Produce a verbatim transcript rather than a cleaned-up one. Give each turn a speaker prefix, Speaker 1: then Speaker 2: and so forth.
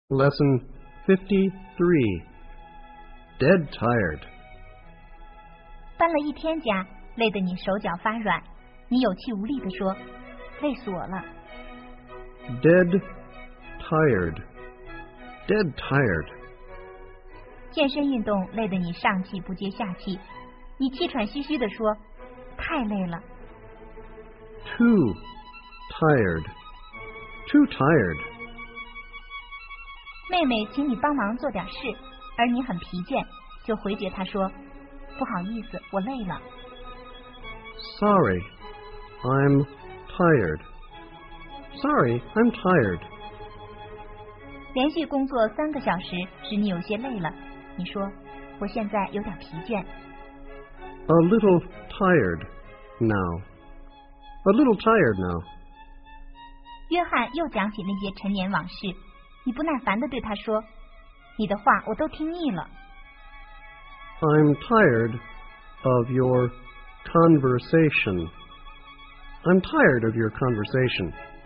Speaker 1: Lesson fifty-three. Dead tired.
Speaker 2: 搬了一天家，累得你手脚发软，你有气无力地说：“累死我了。”
Speaker 1: Dead tired. Dead tired.
Speaker 2: 健身运动累得你上气不接下气，你气喘吁吁地说：“太累了。”
Speaker 1: Too tired. Too tired.
Speaker 2: 妹妹请你帮忙做点事，而你很疲倦，就回绝她说：“不好意思，我累了。”
Speaker 1: Sorry, I'm tired. Sorry, I'm tired.
Speaker 2: 连续工作三个小时，使你有些累了。你说：“我现在有点疲倦。”
Speaker 1: A little tired now. A little tired now.
Speaker 2: 约翰又讲起那些陈年往事，你不耐烦地对他说：“你的话我都听腻了。”
Speaker 1: I'm tired of your conversation. I'm tired of your conversation.